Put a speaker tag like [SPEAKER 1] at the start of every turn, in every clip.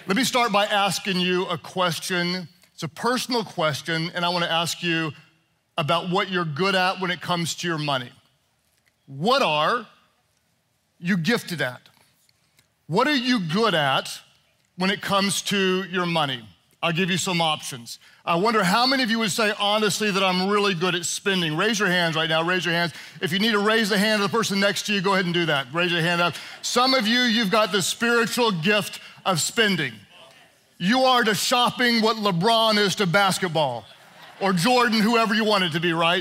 [SPEAKER 1] Let me start by asking you a question. It's a personal question, and I want to ask you about what you're good at when it comes to your money. What are you gifted at? What are you good at when it comes to your money? I'll give you some options. I wonder how many of you would say honestly that I'm really good at spending. Raise your hands right now, raise your hands. If you need to raise the hand of the person next to you, go ahead and do that. Raise your hand up. Some of you, you've got the spiritual gift of spending. You are to shopping what LeBron is to basketball, or Jordan, whoever you want it to be, right?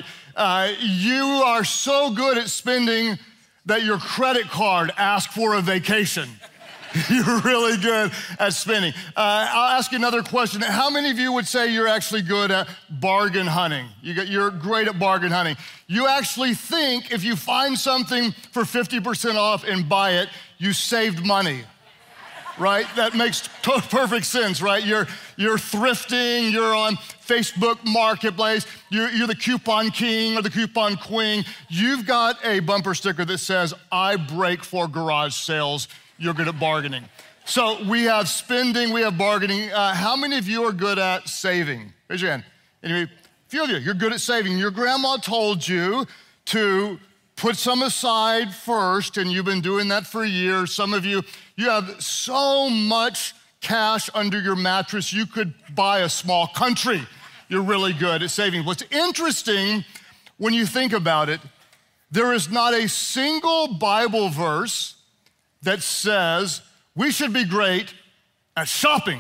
[SPEAKER 1] You are so good at spending that your credit card asks for a vacation. You're really good at spending. I'll ask you another question. How many of you would say you're actually good at bargain hunting? You're great at bargain hunting. You actually think if you find something for 50% off and buy it, you saved money, right? That makes perfect sense, right? You're thrifting, you're on Facebook Marketplace, you're the coupon king or the coupon queen. You've got a bumper sticker that says, I break for garage sales. You're good at bargaining. So we have spending, we have bargaining. How many of you are good at saving? Raise your hand. Anyway, a few of you, you're good at saving. Your grandma told you to put some aside first, and you've been doing that for years. Some of you, you have so much cash under your mattress, you could buy a small country. You're really good at saving. What's interesting when you think about it, there is not a single Bible verse that says we should be great at shopping.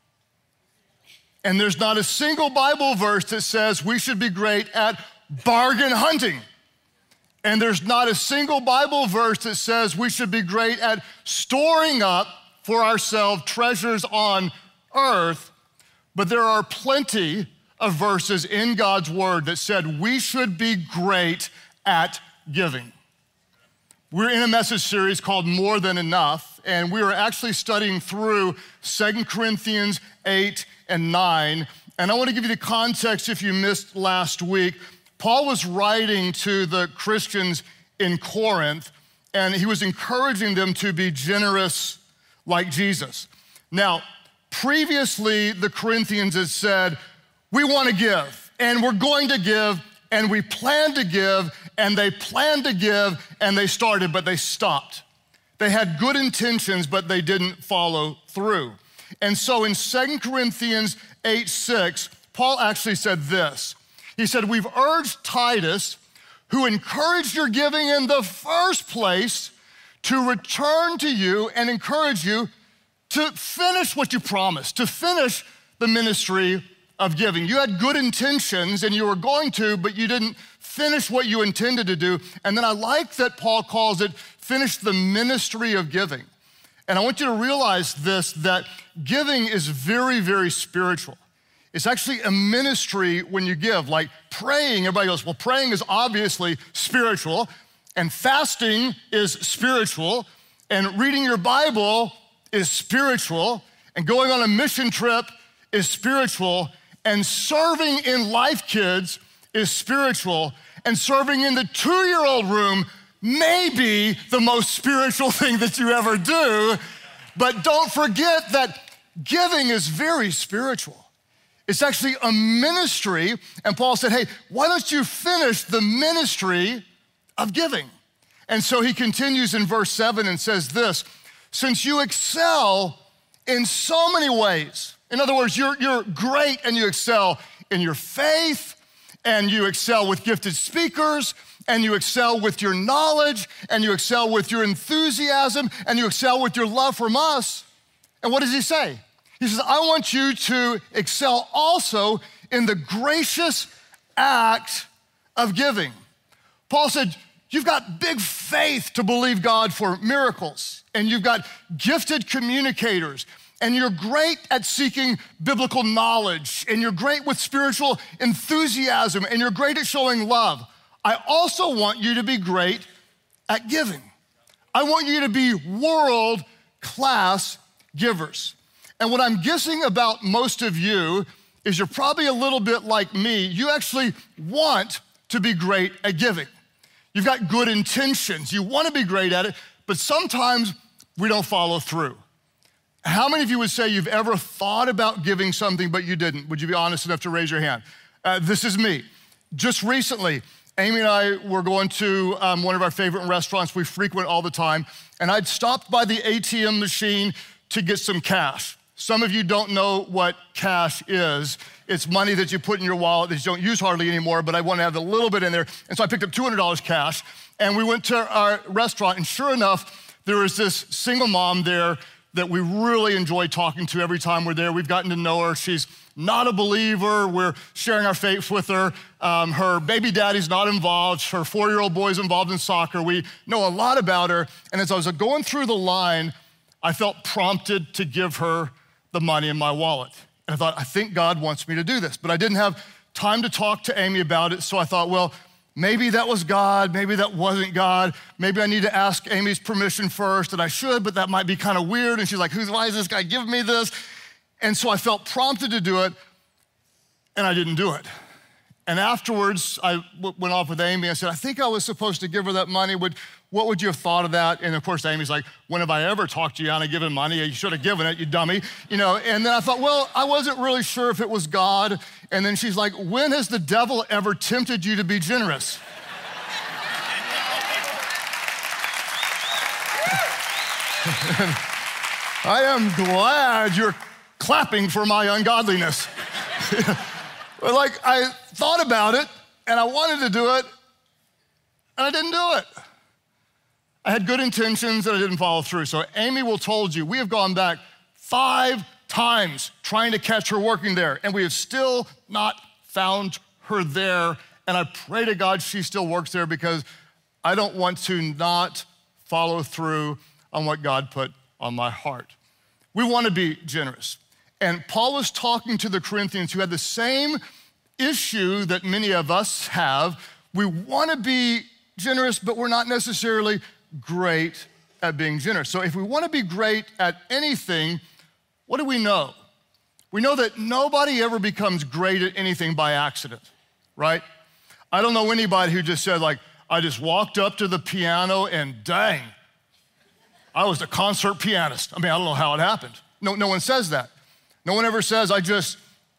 [SPEAKER 1] And there's not a single Bible verse that says we should be great at bargain hunting. And there's not a single Bible verse that says we should be great at storing up for ourselves treasures on earth. But there are plenty of verses in God's word that said we should be great at giving. We're in a message series called More Than Enough, and we are actually studying through 2 Corinthians 8 and 9. And I want to give you the context if you missed last week. Paul was writing to the Christians in Corinth, and he was encouraging them to be generous like Jesus. Now, previously, the Corinthians had said, we want to give, and we're going to give, and we plan to give, and they planned to give, and they started, but they stopped. They had good intentions, but they didn't follow through. And so in 2 Corinthians 8:6, Paul actually said this. He said, we've urged Titus, who encouraged your giving in the first place, to return to you and encourage you to finish what you promised, to finish the ministry of giving. You had good intentions and you were going to, but you didn't finish what you intended to do. And then I like that Paul calls it finish the ministry of giving. And I want you to realize this, that giving is very, very spiritual. It's actually a ministry when you give, like praying. Everybody goes, well, praying is obviously spiritual, and fasting is spiritual, and reading your Bible is spiritual, and going on a mission trip is spiritual, and serving in Life Kids is spiritual, and serving in the 2-year-old room may be the most spiritual thing that you ever do. But don't forget that giving is very spiritual. It's actually a ministry, and Paul said, hey, why don't you finish the ministry of giving? And so he continues in verse 7 and says this, since you excel in so many ways. In other words, you're great and you excel in your faith, and you excel with gifted speakers, and you excel with your knowledge, and you excel with your enthusiasm, and you excel with your love from us. And what does he say? He says, I want you to excel also in the gracious act of giving. Paul said, you've got big faith to believe God for miracles, and you've got gifted communicators, and you're great at seeking biblical knowledge, and you're great with spiritual enthusiasm, and you're great at showing love. I also want you to be great at giving. I want you to be world-class givers. And what I'm guessing about most of you is you're probably a little bit like me. You actually want to be great at giving. You've got good intentions. You want to be great at it, but sometimes we don't follow through. How many of you would say you've ever thought about giving something but you didn't? Would you be honest enough to raise your hand? This is me. Just recently, Amy and I were going to one of our favorite restaurants we frequent all the time, and I'd stopped by the ATM machine to get some cash. Some of you don't know what cash is. It's money that you put in your wallet that you don't use hardly anymore, but I want to have a little bit in there. And so I picked up $200 cash, and we went to our restaurant, and sure enough, there was this single mom there that we really enjoy talking to every time we're there. We've gotten to know her. She's not a believer. We're sharing our faith with her. Her baby daddy's not involved. Her 4-year-old boy's involved in soccer. We know a lot about her. And as I was going through the line, I felt prompted to give her the money in my wallet. And I thought, I think God wants me to do this. But I didn't have time to talk to Amy about it. So I thought, well, maybe that was God, maybe that wasn't God. Maybe I need to ask Amy's permission first, and I should, but that might be kind of weird. And she's like, why is this guy giving me this? And so I felt prompted to do it, and I didn't do it. And afterwards, I went off with Amy. I said, I think I was supposed to give her that money. What would you have thought of that? And of course, Amy's like, when have I ever talked you out of giving money? You should have given it, you dummy. And then I thought, well, I wasn't really sure if it was God. And then she's like, when has the devil ever tempted you to be generous? I am glad you're clapping for my ungodliness. But I thought about it, and I wanted to do it, and I didn't do it. I had good intentions, and I didn't follow through. So Amy will told you, we have gone back 5 times trying to catch her working there, and we have still not found her there. And I pray to God she still works there, because I don't want to not follow through on what God put on my heart. We want to be generous. And Paul was talking to the Corinthians who had the same issue that many of us have. We want to be generous, but we're not necessarily great at being generous. So if we want to be great at anything, what do we know? We know that nobody ever becomes great at anything by accident, right? I don't know anybody who just said, I just walked up to the piano and dang, I was the concert pianist. I don't know how it happened. No one says that. No one ever says, I just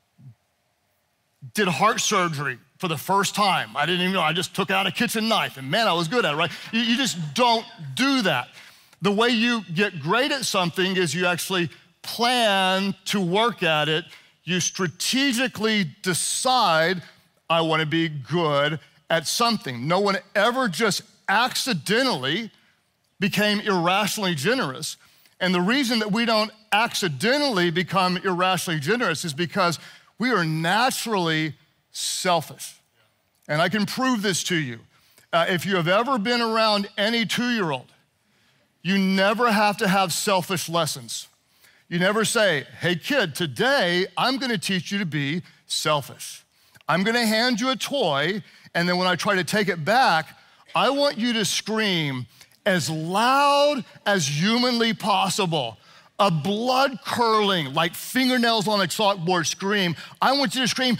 [SPEAKER 1] did heart surgery for the first time. I didn't even know, I just took out a kitchen knife and man, I was good at it, right? You just don't do that. The way you get great at something is you actually plan to work at it. You strategically decide, I want to be good at something. No one ever just accidentally became irrationally generous. And the reason that we don't accidentally become irrationally generous is because we are naturally selfish. And I can prove this to you. If you have ever been around any 2-year-old, you never have to have selfish lessons. You never say, hey kid, today I'm gonna teach you to be selfish. I'm gonna hand you a toy, and then when I try to take it back, I want you to scream as loud as humanly possible. A blood-curdling, like fingernails on a chalkboard scream. I want you to scream,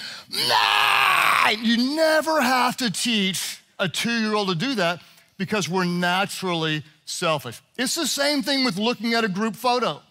[SPEAKER 1] nah! You never have to teach a 2-year-old to do that because we're naturally selfish. It's the same thing with looking at a group photo.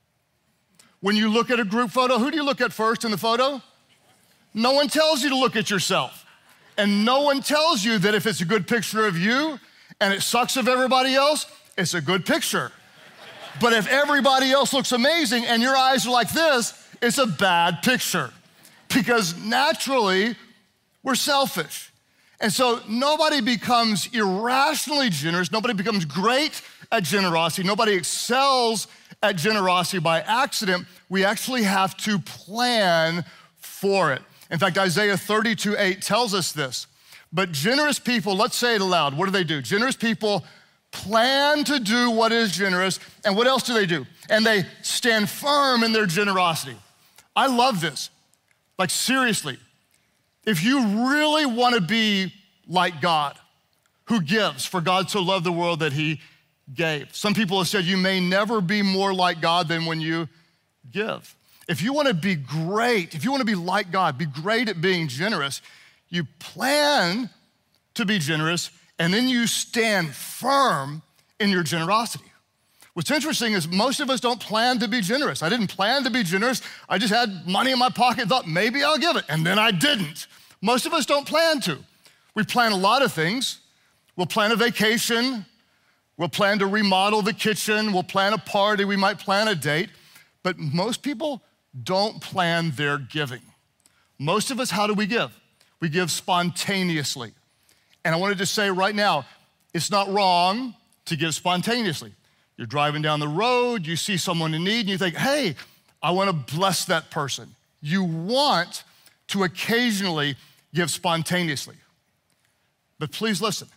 [SPEAKER 1] When you look at a group photo, who do you look at first in the photo? No one tells you to look at yourself. And no one tells you that if it's a good picture of you and it sucks of everybody else, it's a good picture. But if everybody else looks amazing and your eyes are like this, it's a bad picture. Because naturally, we're selfish. And so nobody becomes irrationally generous, nobody becomes great at generosity, nobody excels at generosity by accident. We actually have to plan for it. In fact, Isaiah 32:8 tells us this. But generous people, let's say it aloud, what do? Generous people plan to do what is generous, and what else do? And they stand firm in their generosity. I love this. Seriously, if you really want to be like God, who gives, for God so loved the world that he gave. Some people have said you may never be more like God than when you give. If you want to be great, if you want to be like God, be great at being generous, you plan to be generous, and then you stand firm in your generosity. What's interesting is most of us don't plan to be generous. I didn't plan to be generous. I just had money in my pocket and thought, maybe I'll give it, and then I didn't. Most of us don't plan to. We plan a lot of things. We'll plan a vacation. We'll plan to remodel the kitchen. We'll plan a party. We might plan a date. But most people don't plan their giving. Most of us, how do we give? We give spontaneously. And I wanted to say right now, it's not wrong to give spontaneously. You're driving down the road, you see someone in need, and you think, hey, I want to bless that person. You want to occasionally give spontaneously. But please listen.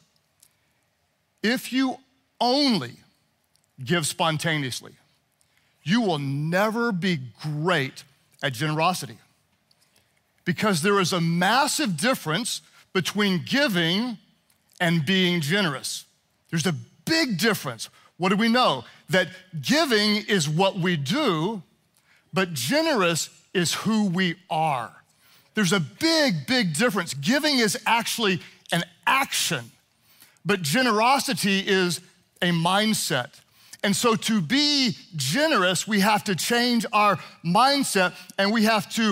[SPEAKER 1] If you only give spontaneously, you will never be great at generosity. Because there is a massive difference between giving and being generous. There's a big difference. What do we know? That giving is what we do, but generous is who we are. There's a big, big difference. Giving is actually an action, but generosity is a mindset. And so to be generous, we have to change our mindset and we have to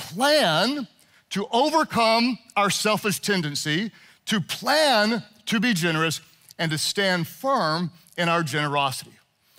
[SPEAKER 1] plan to overcome our selfish tendency, to plan to be generous, and to stand firm in our generosity.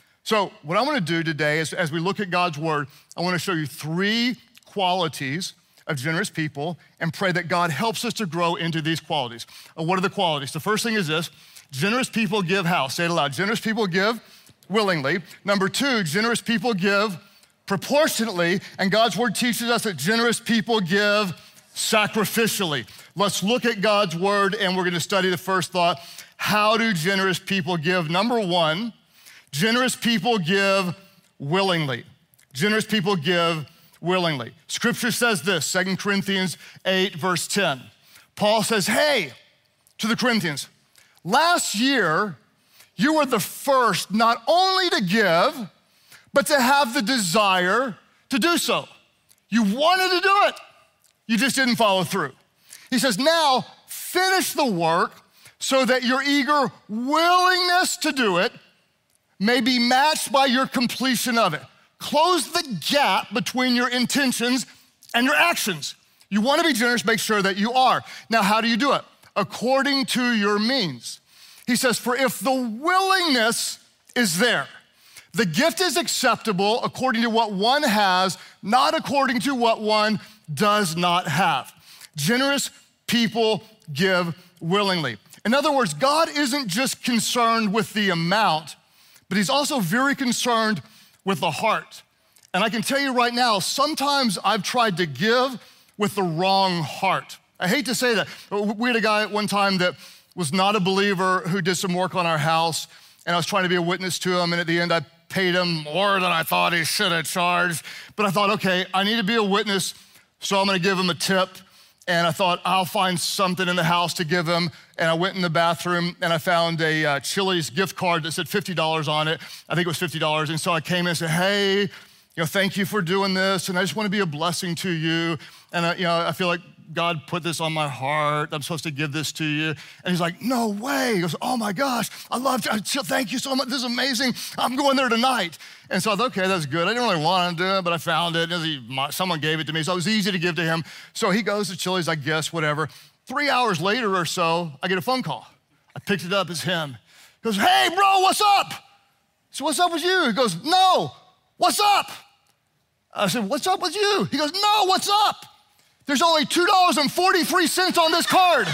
[SPEAKER 1] So what I want to do today is, as we look at God's word, I want to show you 3 qualities of generous people and pray that God helps us to grow into these qualities. What are the qualities? The first thing is this: generous people give how? Say it aloud. Generous people give willingly. Number 2, generous people give proportionately, and God's word teaches us that generous people give sacrificially. Let's look at God's word and we're going to study the first thought. How do generous people give? Number 1, generous people give willingly. Generous people give willingly. Scripture says this, 2 Corinthians 8, verse 10. Paul says, hey, to the Corinthians, last year you were the first not only to give, but to have the desire to do so. You wanted to do it. You just didn't follow through. He says, now finish the work so that your eager willingness to do it may be matched by your completion of it. Close the gap between your intentions and your actions. You want to be generous, make sure that you are. Now, how do you do it? According to your means. He says, for if the willingness is there, the gift is acceptable according to what one has, not according to what one does not have. Generous people give willingly. In other words, God isn't just concerned with the amount, but he's also very concerned with the heart. And I can tell you right now, sometimes I've tried to give with the wrong heart. I hate to say that. We had a guy at one time that was not a believer who did some work on our house, and I was trying to be a witness to him, and at the end I paid him more than I thought he should have charged. But I thought, okay, I need to be a witness, so I'm gonna give him a tip. And I thought, I'll find something in the house to give him. And I went in the bathroom and I found a Chili's gift card that said $50 on it. I think it was $50. And so I came in and said, hey, thank you for doing this. And I just want to be a blessing to you. And I feel like God put this on my heart. I'm supposed to give this to you. And he's like, no way. He goes, oh my gosh, I love you. Thank you so much. This is amazing. I'm going there tonight. And so I thought, okay, that's good. I didn't really want to do it, but I found it. Someone gave it to me, so it was easy to give to him. So he goes to Chili's, I guess, whatever. 3 hours later or so, I get a phone call. I picked it up, it's him. He goes, hey, bro, what's up? So what's up with you? He goes, no, what's up? I said, what's up with you? He goes, no, what's up? There's only $2.43 on this card.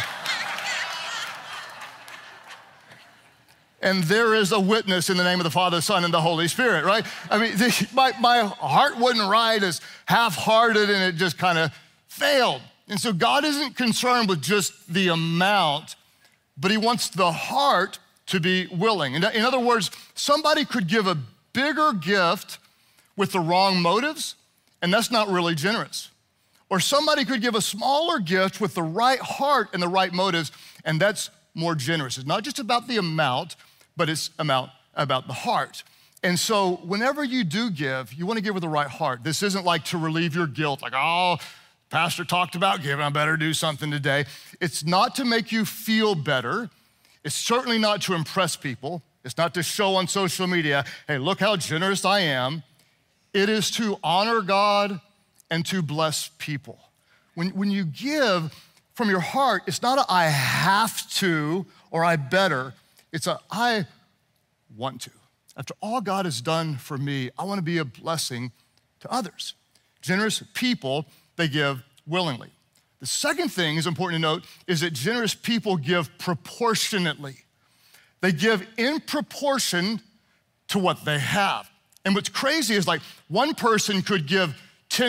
[SPEAKER 1] And there is a witness in the name of the Father, the Son, and the Holy Spirit, right? I mean, my heart wasn't right, as half-hearted, and it just kind of failed. And so God isn't concerned with just the amount, but he wants the heart to be willing. In other words, somebody could give a bigger gift with the wrong motives, and that's not really generous. Or somebody could give a smaller gift with the right heart and the right motives, and that's more generous. It's not just about the amount, but it's about the heart. And so whenever you do give, you want to give with the right heart. This isn't like to relieve your guilt, like, oh, pastor talked about giving, I better do something today. It's not to make you feel better. It's certainly not to impress people. It's not to show on social media, hey, look how generous I am. It is to honor God and to bless people. When you give from your heart, it's not a I have to or I better. It's a I want to. After all God has done for me, I want to be a blessing to others. Generous people, they give willingly. The second thing is important to note is that generous people give proportionately. They give in proportion to what they have. And what's crazy is like one person could give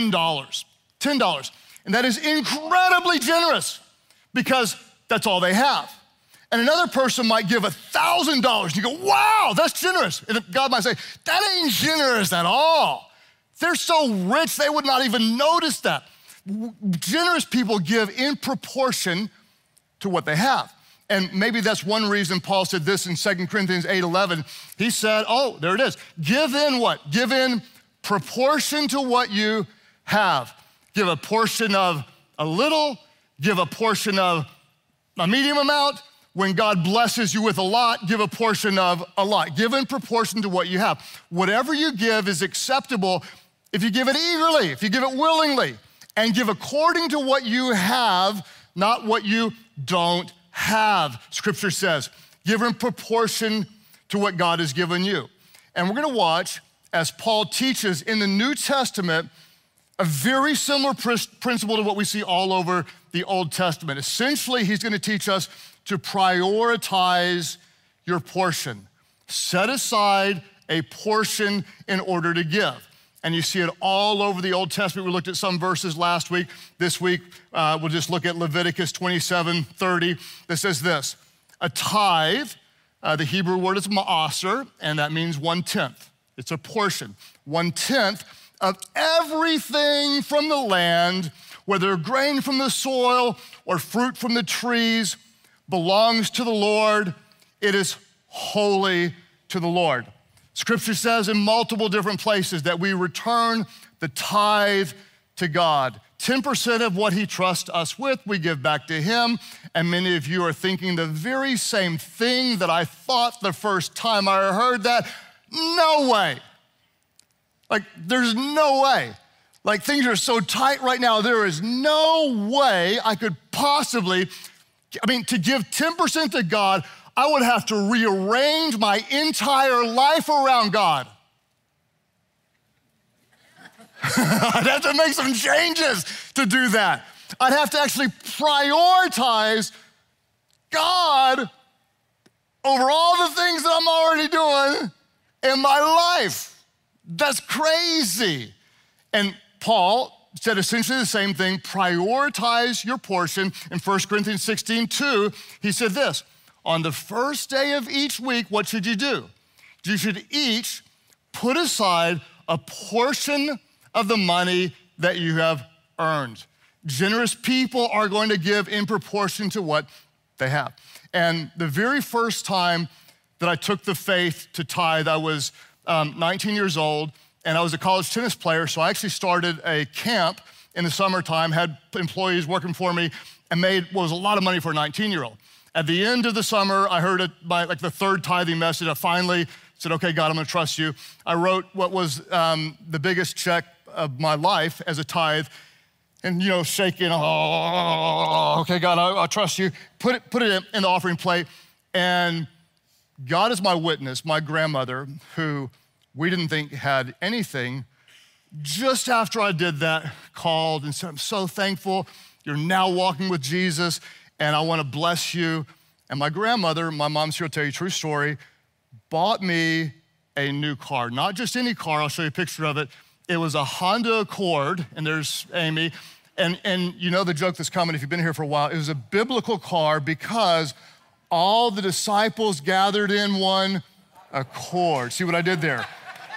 [SPEAKER 1] $10, and that is incredibly generous because that's all they have. And another person might give $1,000. You go, wow, that's generous. And God might say, that ain't generous at all. They're so rich, they would not even notice that. Generous people give in proportion to what they have. And maybe that's one reason Paul said this in 2 Corinthians 8:11. He said, oh, there it is. Give in what? Give in proportion to what you have. Give a portion of a little, give a portion of a medium amount. When God blesses you with a lot, give a portion of a lot. Give in proportion to what you have. Whatever you give is acceptable if you give it eagerly, if you give it willingly, and give according to what you have, not what you don't have. Scripture says, give in proportion to what God has given you. And we're gonna watch as Paul teaches in the New Testament a very similar principle to what we see all over the Old Testament. Essentially, he's gonna teach us to prioritize your portion. Set aside a portion in order to give. And you see it all over the Old Testament. We looked at some verses last week. This week, we'll just look at Leviticus 27:30 that says this, a tithe, the Hebrew word is ma'aser, and that means 1/10. It's a portion. 1/10 of everything from the land, whether grain from the soil or fruit from the trees, belongs to the Lord. It is holy to the Lord. Scripture says in multiple different places that we return the tithe to God. 10% of what he trusts us with, we give back to him. And many of you are thinking the very same thing that I thought the first time I heard that. No way. Like, there's no way. Like, things are so tight right now, there is no way I could possibly, to give 10% to God, I would have to rearrange my entire life around God. I'd have to make some changes to do that. I'd have to actually prioritize God over all the things that I'm already doing in my life. That's crazy. And Paul said essentially the same thing, prioritize your portion. In 1 Corinthians 16:2, he said this, on the first day of each week, what should you do? You should each put aside a portion of the money that you have earned. Generous people are going to give in proportion to what they have. And the very first time that I took the faith to tithe, I was 19 years old, and I was a college tennis player, so I actually started a camp in the summertime, had employees working for me, and made what was a lot of money for a 19-year-old. At the end of the summer, I heard it by like the third tithing message. I finally said, okay, God, I'm gonna trust you. I wrote what was the biggest check of my life as a tithe, and shaking, oh, okay, God, I trust you. Put it in the offering plate, and God is my witness, my grandmother, who we didn't think had anything, just after I did that, called and said, I'm so thankful you're now walking with Jesus, and I wanna bless you. And my grandmother, my mom's here to tell you a true story, bought me a new car. Not just any car, I'll show you a picture of it. It was a Honda Accord, and there's Amy. And you know the joke that's coming if you've been here for a while. It was a biblical car because all the disciples gathered in one accord. See what I did there?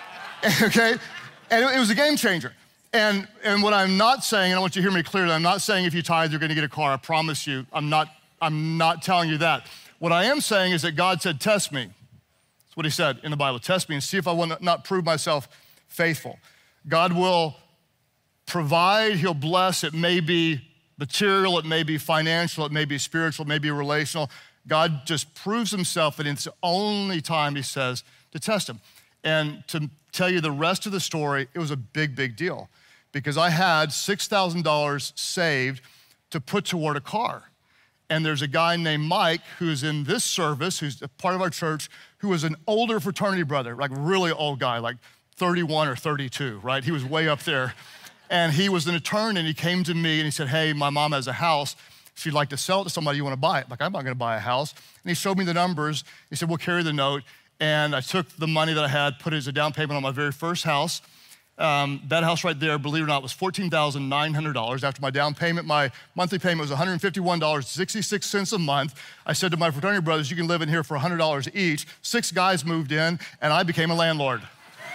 [SPEAKER 1] Okay? And it was a game changer. And what I'm not saying, and I want you to hear me clearly, I'm not saying if you tithe, you're gonna get a car. I promise you, I'm not telling you that. What I am saying is that God said, test me. That's what he said in the Bible. Test me and see if I will not prove myself faithful. God will provide, he'll bless. It may be material, it may be financial, it may be spiritual, it may be relational. God just proves himself, and it's the only time he says to test him. And to tell you the rest of the story, it was a big, big deal because I had $6,000 saved to put toward a car. And there's a guy named Mike who's in this service, who's a part of our church, who was an older fraternity brother, like really old guy, like 31 or 32, right? He was way up there. And he was an attorney, and he came to me and he said, hey, my mom has a house. She'd like to sell it to somebody. You want to buy it? Like, I'm not going to buy a house. And he showed me the numbers. He said, we'll carry the note. And I took the money that I had, put it as a down payment on my very first house. That house right there, believe it or not, was $14,900. After my down payment, my monthly payment was $151.66 a month. I said to my fraternity brothers, you can live in here for $100 each. 6 guys moved in, and I became a landlord.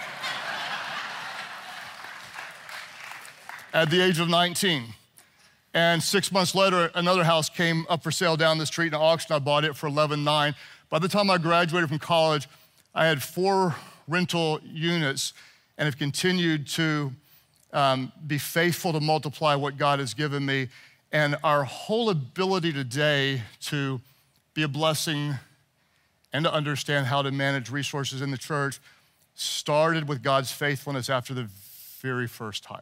[SPEAKER 1] At the age of 19. And 6 months later, another house came up for sale down the street in an auction. I bought it for $11,900. By the time I graduated from college, I had 4 rental units and have continued to be faithful to multiply what God has given me. And our whole ability today to be a blessing and to understand how to manage resources in the church started with God's faithfulness after the very first tithe.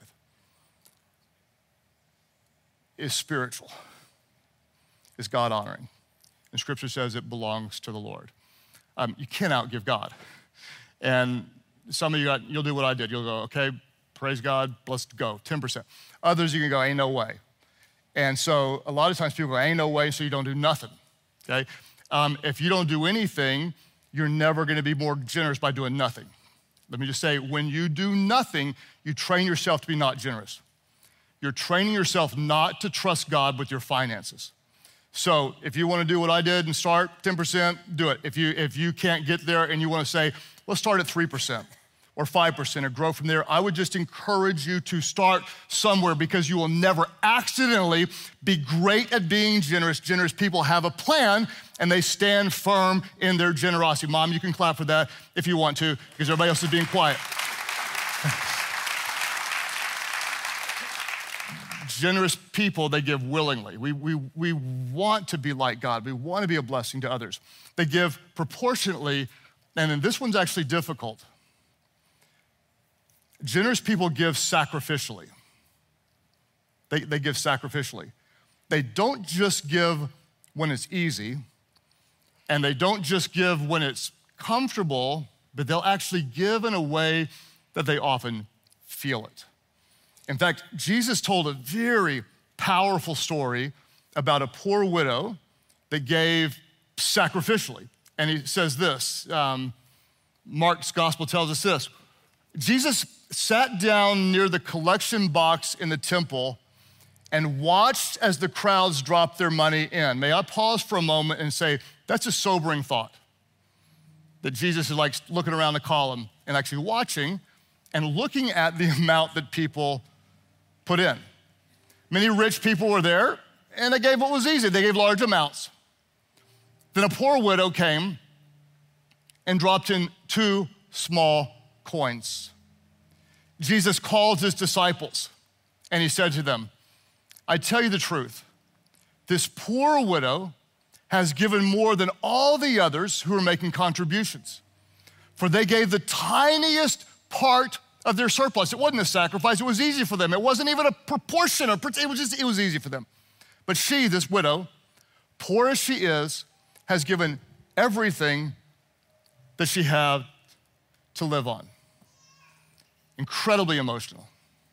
[SPEAKER 1] Is spiritual, is God honoring. And Scripture says it belongs to the Lord. You can't outgive God. And some of you, you'll do what I did. You'll go, okay, praise God, let's go, 10%. Others, you can go, ain't no way. And so a lot of times people go, ain't no way, so you don't do nothing, okay? If you don't do anything, you're never gonna be more generous by doing nothing. Let me just say, when you do nothing, you train yourself to be not generous. You're training yourself not to trust God with your finances. So if you want to do what I did and start 10%, do it. If you can't get there and you want to say, let's start at 3% or 5% or grow from there, I would just encourage you to start somewhere because you will never accidentally be great at being generous. Generous people have a plan and they stand firm in their generosity. Mom, you can clap for that if you want to because everybody else is being quiet. Generous people, they give willingly. We want to be like God. We want to be a blessing to others. They give proportionately, and then this one's actually difficult. Generous people give sacrificially. They give sacrificially. They don't just give when it's easy, and they don't just give when it's comfortable, but they'll actually give in a way that they often feel it. In fact, Jesus told a very powerful story about a poor widow that gave sacrificially. And he says this, Mark's gospel tells us this. Jesus sat down near the collection box in the temple and watched as the crowds dropped their money in. May I pause for a moment and say, that's a sobering thought. That Jesus is like looking around the column and actually watching and looking at the amount that people put in. Many rich people were there, and they gave what was easy. They gave large amounts. Then a poor widow came and dropped in 2 small coins. Jesus called his disciples, and he said to them, I tell you the truth, this poor widow has given more than all the others who are making contributions, for they gave the tiniest part of their surplus. It wasn't a sacrifice, it was easy for them. It wasn't even a proportion, it was easy for them. But she, this widow, poor as she is, has given everything that she had to live on. Incredibly emotional.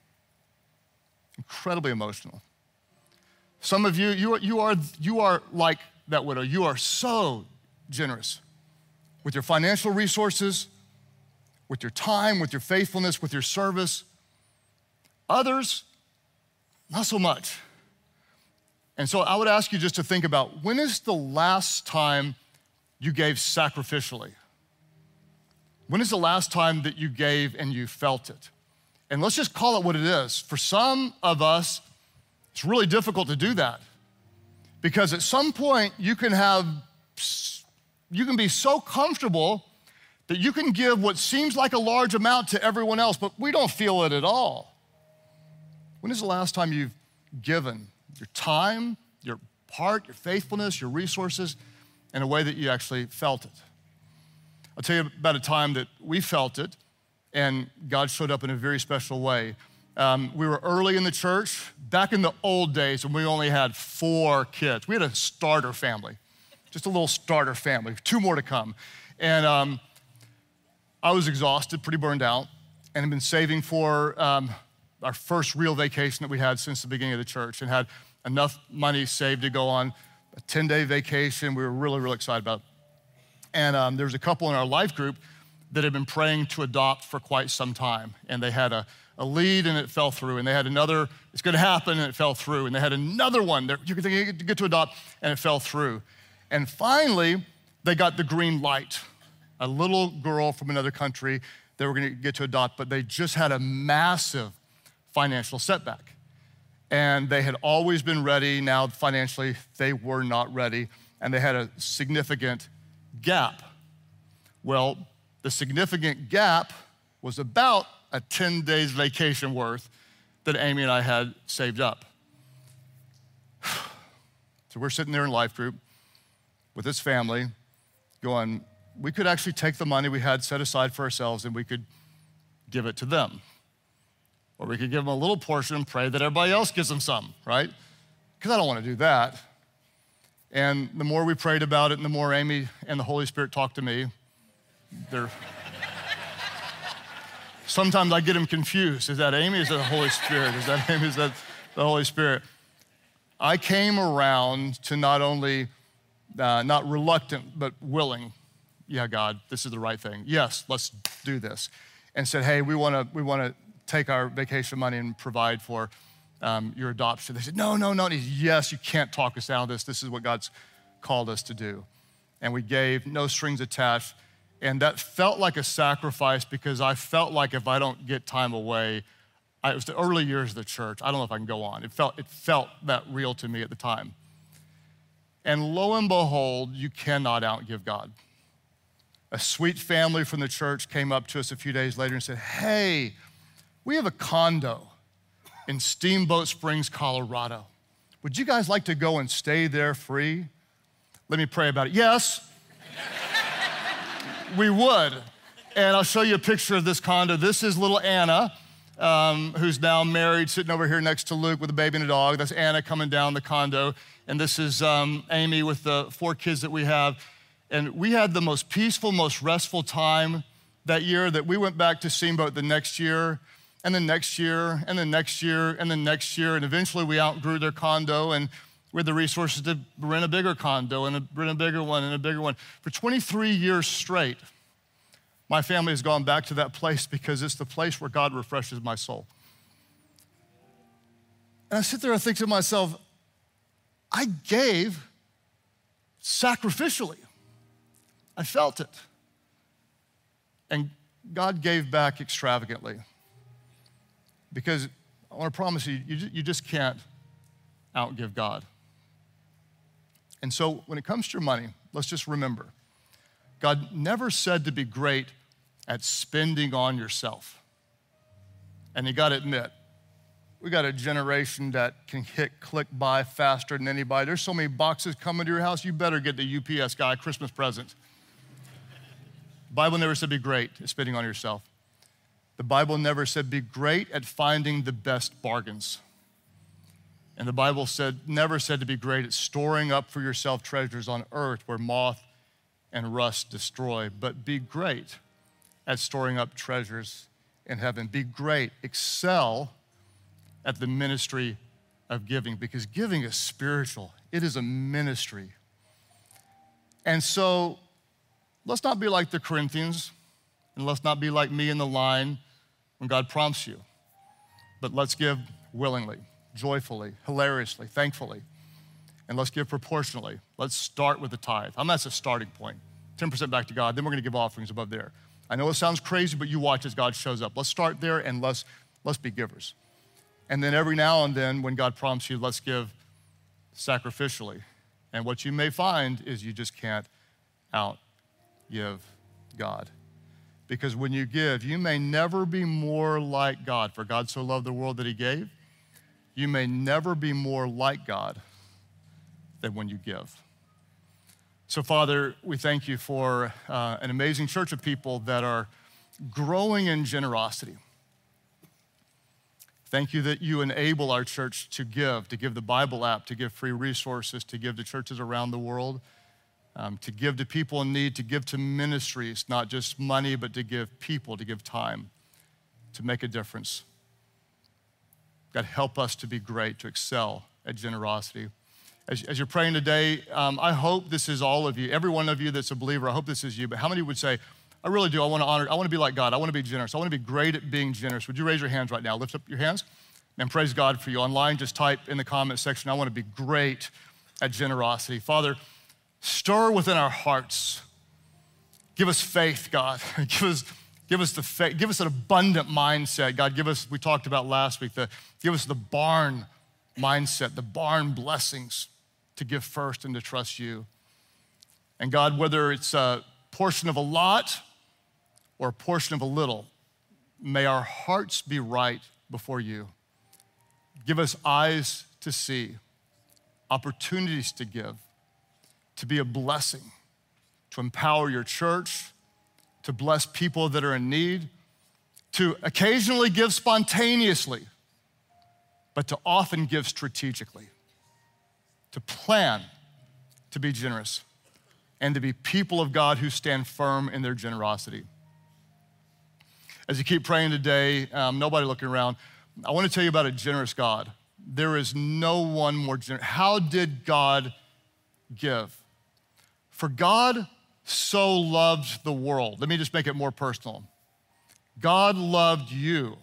[SPEAKER 1] Incredibly emotional. Some of you are like that widow. You are so generous with your financial resources, with your time, with your faithfulness, with your service. Others, not so much. And so I would ask you just to think about, when is the last time you gave sacrificially? When is the last time that you gave and you felt it? And let's just call it what it is. For some of us, it's really difficult to do that because at some point you can be so comfortable that you can give what seems like a large amount to everyone else, but we don't feel it at all. When is the last time you've given your time, your heart, your faithfulness, your resources, in a way that you actually felt it. I'll tell you about a time that we felt it, and God showed up in a very special way. We were early in the church, back in the old days when we only had 4 kids. We had a starter family, just a little starter family, 2 more to come. And I was exhausted, pretty burned out, and had been saving for our first real vacation that we had since the beginning of the church, and had enough money saved to go on a 10-day vacation. We were really, really excited about it. And there was a couple in our life group that had been praying to adopt for quite some time. And they had a lead and it fell through. And they had another, it's gonna happen, and it fell through. And they had another one that you could get to adopt, and it fell through. And finally, they got the green light. A little girl from another country they were gonna get to adopt, but they just had a massive financial setback. And they had always been ready. Now financially, they were not ready, and they had a significant gap. Well, the significant gap was about a 10 days vacation worth that Amy and I had saved up. So we're sitting there in life group with this family going, we could actually take the money we had set aside for ourselves and we could give it to them. Or we could give them a little portion and pray that everybody else gives them some, right? Because I don't want to do that. And the more we prayed about it and the more Amy and the Holy Spirit talked to me, sometimes I get them confused. Is that Amy? Is that the Holy Spirit? Is that Amy? Is that the Holy Spirit? I came around to not only, not reluctant, but willing. Yeah, God, this is the right thing. Yes, let's do this. And said, hey, we want to take our vacation money and provide for your adoption. They said, no. Yes, you can't talk us out of this. This is what God's called us to do. And we gave, no strings attached. And that felt like a sacrifice, because I felt like if I don't get time away, it was the early years of the church. I don't know if I can go on. It felt that real to me at the time. And lo and behold, you cannot outgive God. A sweet family from the church came up to us a few days later and said, hey, we have a condo in Steamboat Springs, Colorado. Would you guys like to go and stay there free? Let me pray about it. Yes, we would. And I'll show you a picture of this condo. This is little Anna, who's now married, sitting over here next to Luke with a baby and a dog. That's Anna coming down the condo. And this is Amy with the 4 kids that we have. And we had the most peaceful, most restful time that year, that we went back to Steamboat the next year, and the next year, and the next year, and the next year. And eventually we outgrew their condo, and we had the resources to rent a bigger condo and rent a bigger one and a bigger one. For 23 years straight, my family has gone back to that place because it's the place where God refreshes my soul. And I sit there and think to myself, I gave sacrificially. I felt it. And God gave back extravagantly. Because I want to promise you, you just can't outgive God. And so when it comes to your money, let's just remember, God never said to be great at spending on yourself. And you got to admit, we got a generation that can hit click buy faster than anybody. There's so many boxes coming to your house, you better get the UPS guy a Christmas present. The Bible never said be great at spending on yourself. The Bible never said be great at finding the best bargains. And the Bible never said to be great at storing up for yourself treasures on earth where moth and rust destroy, but be great at storing up treasures in heaven. Be great, excel at the ministry of giving, because giving is spiritual. It is a ministry. And so let's not be like the Corinthians, and let's not be like me in the line when God prompts you, but let's give willingly, joyfully, hilariously, thankfully, and let's give proportionally. Let's start with the tithe. That's a starting point. 10% back to God, then we're gonna give offerings above there. I know it sounds crazy, but you watch as God shows up. Let's start there and let's be givers. And then every now and then when God prompts you, let's give sacrificially. And what you may find is you just can't outgive God. Because when you give, you may never be more like God. For God so loved the world that he gave. You may never be more like God than when you give. So, Father, we thank you for an amazing church of people that are growing in generosity. Thank you that you enable our church to give the Bible app, to give free resources, to give to churches around the world, to give to people in need, to give to ministries, not just money, but to give people, to give time, to make a difference. God, help us to be great, to excel at generosity. As you're praying today, I hope this is all of you, every one of you that's a believer, I hope this is you, but how many would say, I really do, I want to be like God, I want to be generous, I want to be great at being generous. Would you raise your hands right now? Lift up your hands and praise God for you. Online, just type in the comment section, I want to be great at generosity. Father, stir within our hearts. Give us faith, God. Give us the faith, give us an abundant mindset. God, we talked about last week, give us the barn mindset, the barn blessings to give first and to trust you. And God, whether it's a portion of a lot or a portion of a little, may our hearts be right before you. Give us eyes to see, opportunities to give, to be a blessing, to empower your church, to bless people that are in need, to occasionally give spontaneously, but to often give strategically, to plan to be generous, and to be people of God who stand firm in their generosity. As you keep praying today, nobody looking around, I want to tell you about a generous God. There is no one more generous. How did God give? For God so loved the world. Let me just make it more personal. God loved you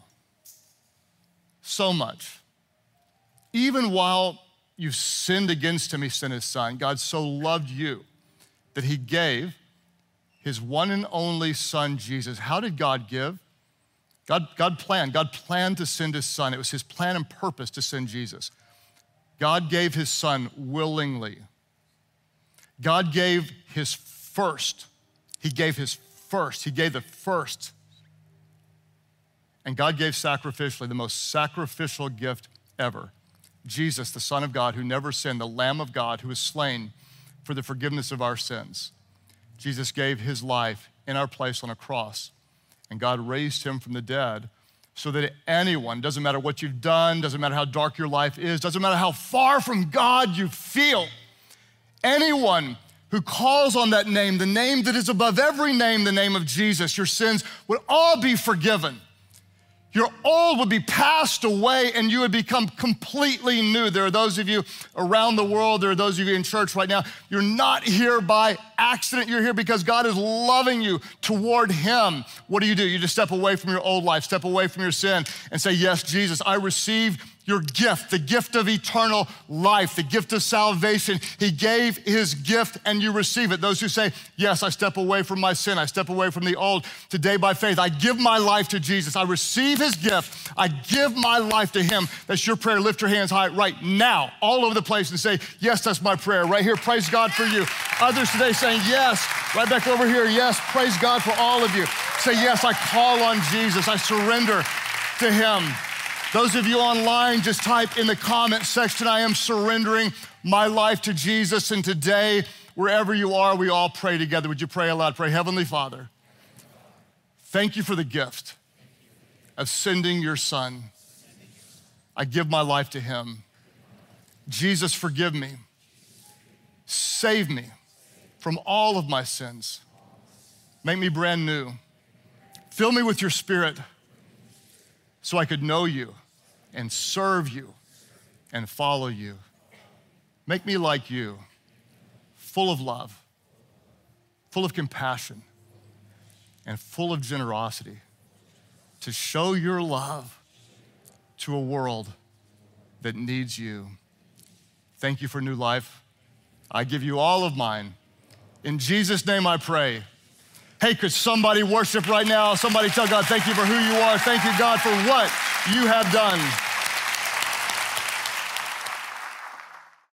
[SPEAKER 1] so much. Even while you sinned against him, he sent his son. God so loved you that he gave his one and only son, Jesus. How did God give? God planned to send his son. It was his plan and purpose to send Jesus. God gave his son willingly. God gave his first. He gave his first. He gave the first. And God gave sacrificially the most sacrificial gift ever. Jesus, the Son of God, who never sinned, the Lamb of God, who was slain for the forgiveness of our sins. Jesus gave his life in our place on a cross, and God raised him from the dead so that anyone, doesn't matter what you've done, doesn't matter how dark your life is, doesn't matter how far from God you feel, anyone who calls on that name, the name that is above every name, the name of Jesus, your sins would all be forgiven. Your old would be passed away and you would become completely new. There are those of you around the world, there are those of you in church right now, you're not here by accident, you're here because God is loving you toward him. What do? You just step away from your old life, step away from your sin and say, yes, Jesus, I receive your gift, the gift of eternal life, the gift of salvation. He gave his gift and you receive it. Those who say, yes, I step away from my sin, I step away from the old. Today by faith, I give my life to Jesus. I receive his gift. I give my life to him. That's your prayer. Lift your hands high right now, all over the place and say, yes, that's my prayer. Right here, praise God for you. Others today saying, yes, right back over here, yes, praise God for all of you. Say, yes, I call on Jesus. I surrender to him. Those of you online, just type in the comment section, I am surrendering my life to Jesus. And today, wherever you are, we all pray together. Would you pray aloud? Pray, Heavenly Father, thank you for the gift of sending your son. I give my life to him. Jesus, forgive me. Save me from all of my sins. Make me brand new. Fill me with your spirit so I could know you and serve you and follow you. Make me like you, full of love, full of compassion, and full of generosity to show your love to a world that needs you. Thank you for new life. I give you all of mine. In Jesus' name I pray. Hey, could somebody worship right now? Somebody tell God, thank you for who you are. Thank you, God, for what you have done.